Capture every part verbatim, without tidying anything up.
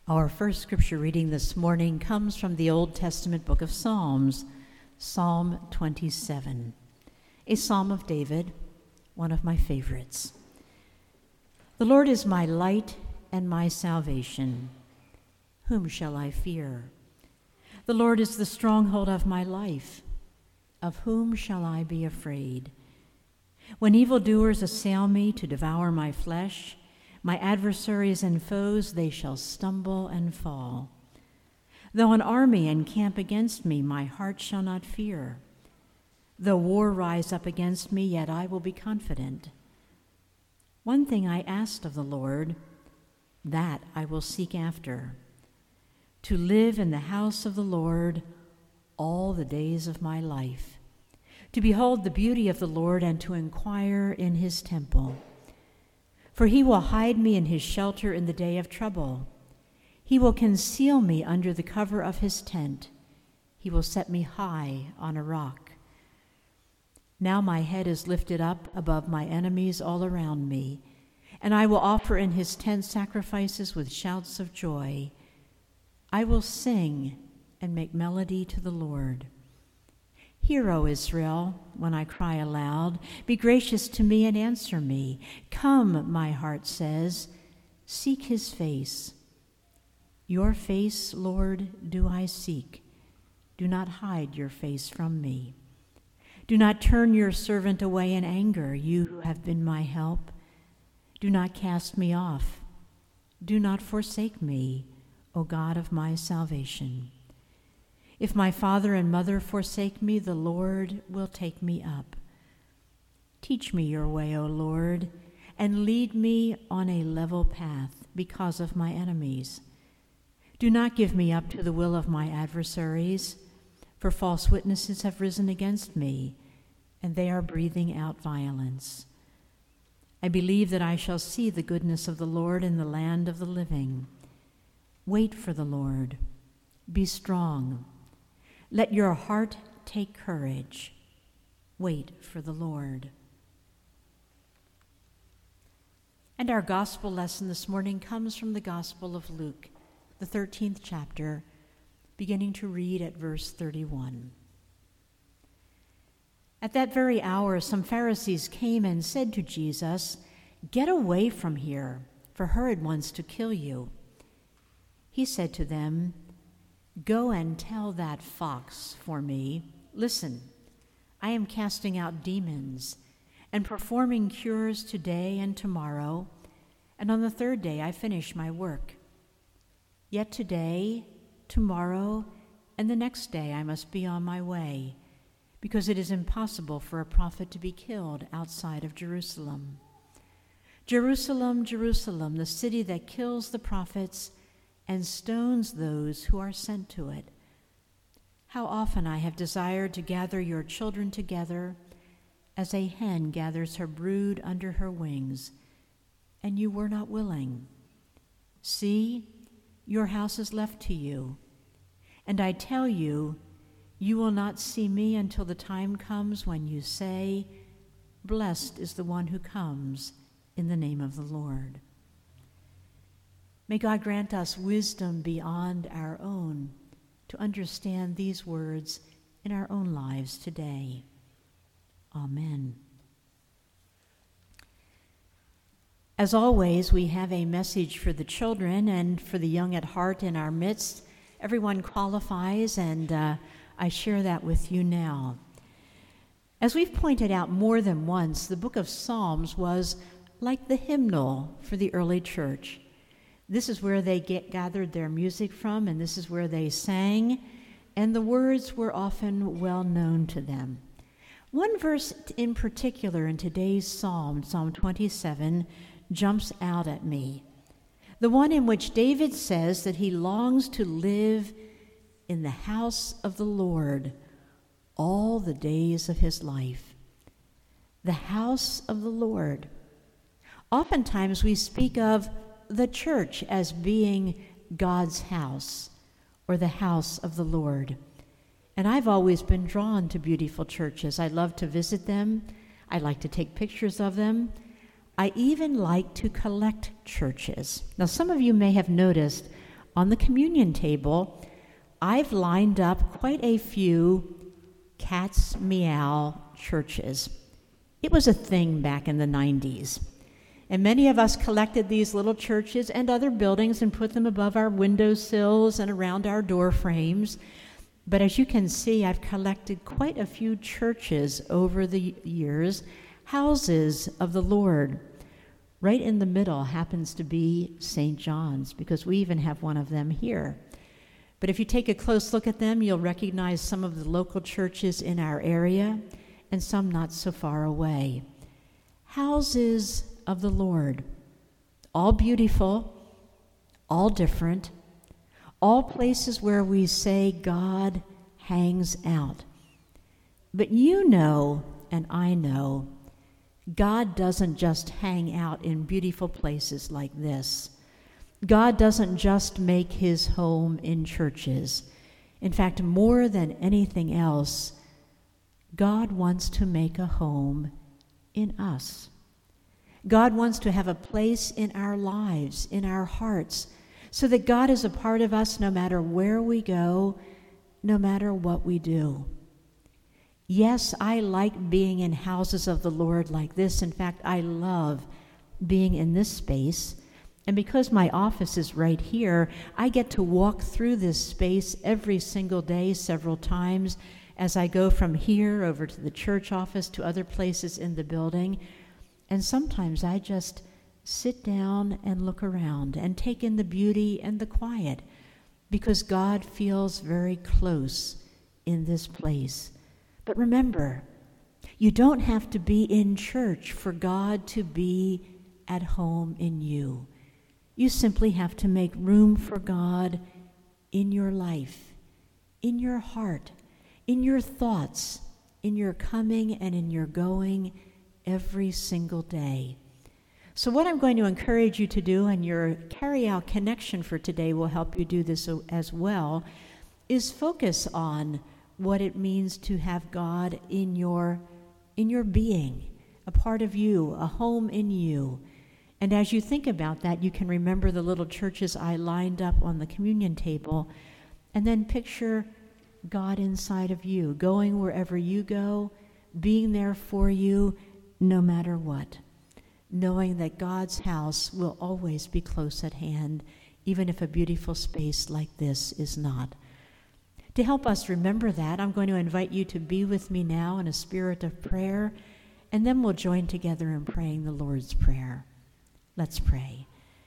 Our first scripture reading this morning comes from the Old Testament book of Psalms, Psalm twenty-seven, a psalm of David, one of my favorites. The Lord is my light and my salvation. Whom shall I fear? The Lord is the stronghold of my life. Of whom shall I be afraid? When evildoers assail me to devour my flesh, my adversaries and foes, they shall stumble and fall. Though an army encamp against me, my heart shall not fear. Though war rise up against me, yet I will be confident. One thing I asked of the Lord, that I will seek after, to live in the house of the Lord all the days of my life, to behold the beauty of the Lord and to inquire in his temple. For he will hide me in his shelter in the day of trouble. He will conceal me under the cover of his tent. He will set me high on a rock. Now my head is lifted up above my enemies all around me, and I will offer in his tent sacrifices with shouts of joy. I will sing and make melody to the Lord. Hear, O Israel, when I cry aloud. Be gracious to me and answer me. Come, my heart says, seek his face. Your face, Lord, do I seek. Do not hide your face from me. Do not turn your servant away in anger, you who have been my help. Do not cast me off. Do not forsake me, O God of my salvation. If my father and mother forsake me, the Lord will take me up. Teach me your way, O Lord, and lead me on a level path because of my enemies. Do not give me up to the will of my adversaries, for false witnesses have risen against me, and they are breathing out violence. I believe that I shall see the goodness of the Lord in the land of the living. Wait for the Lord. Be strong. Let your heart take courage. Wait for the Lord. And our gospel lesson this morning comes from the Gospel of Luke, the thirteenth chapter, beginning to read at verse thirty-one. At that very hour, some Pharisees came and said to Jesus, "Get away from here, for Herod wants to kill you." He said to them, "Go and tell that fox for me, listen, I am casting out demons and performing cures today and tomorrow, and on the third day I finish my work. Yet today, tomorrow, and the next day I must be on my way, because it is impossible for a prophet to be killed outside of Jerusalem. Jerusalem, Jerusalem, the city that kills the prophets and stones those who are sent to it. How often I have desired to gather your children together as a hen gathers her brood under her wings, and you were not willing. See, your house is left to you, and I tell you, you will not see me until the time comes when you say, 'Blessed is the one who comes in the name of the Lord.'" May God grant us wisdom beyond our own to understand these words in our own lives today. Amen. As always, we have a message for the children and for the young at heart in our midst. Everyone qualifies, and uh, I share that with you now. As we've pointed out more than once, the book of Psalms was like the hymnal for the early church. This is where they get gathered their music from, and this is where they sang, and the words were often well known to them. One verse in particular in today's psalm, Psalm twenty-seven, jumps out at me. The one in which David says that he longs to live in the house of the Lord all the days of his life. The house of the Lord. Oftentimes we speak of the church as being God's house or the house of the Lord. And I've always been drawn to beautiful churches. I love to visit them. I like to take pictures of them. I even like to collect churches. Now, some of you may have noticed on the communion table, I've lined up quite a few Cat's Meow churches. It was a thing back in the nineties. And many of us collected these little churches and other buildings and put them above our windowsills and around our door frames. But as you can see, I've collected quite a few churches over the years, houses of the Lord. Right in the middle happens to be Saint John's, because we even have one of them here. But if you take a close look at them, you'll recognize some of the local churches in our area and some not so far away. Houses of the Lord, all beautiful, all different, all places where we say God hangs out. But you know, and I know, God doesn't just hang out in beautiful places like this. God doesn't just make his home in churches. In fact, more than anything else, God wants to make a home in us. God wants to have a place in our lives, in our hearts, so that God is a part of us no matter where we go, no matter what we do. Yes, I like being in houses of the Lord like this. In fact, I love being in this space. And because my office is right here, I get to walk through this space every single day several times as I go from here over to the church office to other places in the building. And sometimes I just sit down and look around and take in the beauty and the quiet, because God feels very close in this place. But remember, you don't have to be in church for God to be at home in you. You simply have to make room for God in your life, in your heart, in your thoughts, in your coming and in your going every single day. So what I'm going to encourage you to do, and your carry-out connection for today will help you do this as well, is focus on what it means to have God in your, in your being, a part of you, a home in you. And as you think about that, you can remember the little churches I lined up on the communion table, and then picture God inside of you, going wherever you go, being there for you no matter what, knowing that God's house will always be close at hand, even if a beautiful space like this is not. To help us remember that, I'm going to invite you to be with me now in a spirit of prayer, and then we'll join together in praying the Lord's Prayer. Let's pray.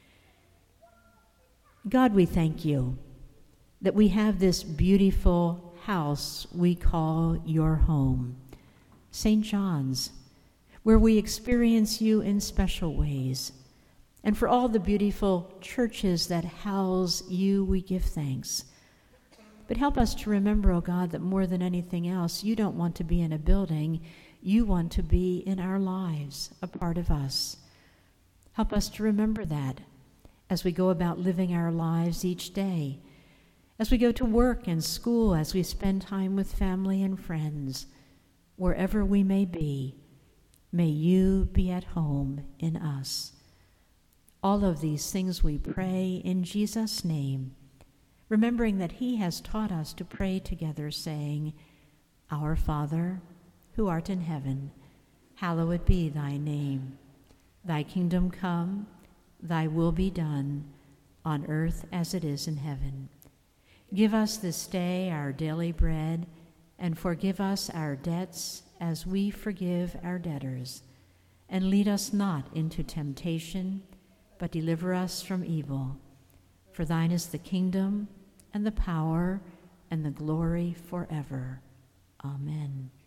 God, we thank you that we have this beautiful house we call your home, Saint John's, where we experience you in special ways. And for all the beautiful churches that house you, we give thanks. But help us to remember, oh God, that more than anything else, you don't want to be in a building. You want to be in our lives, a part of us. Help us to remember that as we go about living our lives each day, as we go to work and school, as we spend time with family and friends, wherever we may be. May you be at home in us. All of these things we pray in Jesus' name, remembering that he has taught us to pray together, saying, Our Father, who art in heaven, hallowed be thy name. Thy kingdom come, thy will be done, on earth as it is in heaven. Give us this day our daily bread, and forgive us our debts as we forgive our debtors. And lead us not into temptation, but deliver us from evil. For thine is the kingdom, and the power, and the glory forever. Amen.